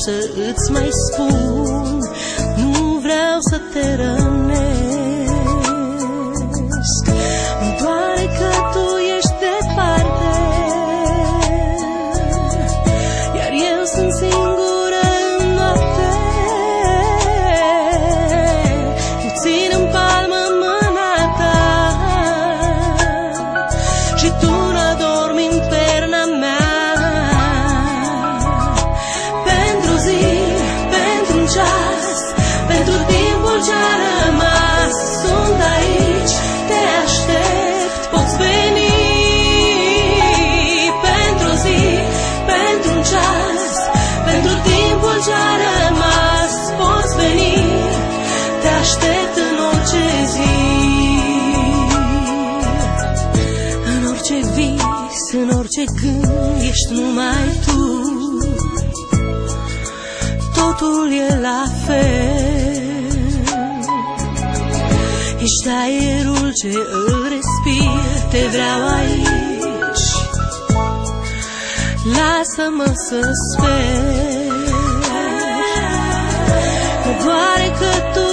să îți mai spun, nu vreau să te rănesc. Îmi doare că tu ești departe, iar eu sunt singură în noapte. Nu țin în palmă mâna ta și tu n-adormi în perna mea. Pentru zi, pentru un ceas, pentru timpul ce-a rămas, sunt aici, te aștept, poți veni. Pentru zi, pentru un ceas, pentru timpul ce-a rămas, poți veni, te aștept în orice zi. În orice vis, în orice gând, ești numai tu. Totul e la fel, ești aerul ce îl respir, te vreau aici, lasă-mă să sper. Mă doare că tu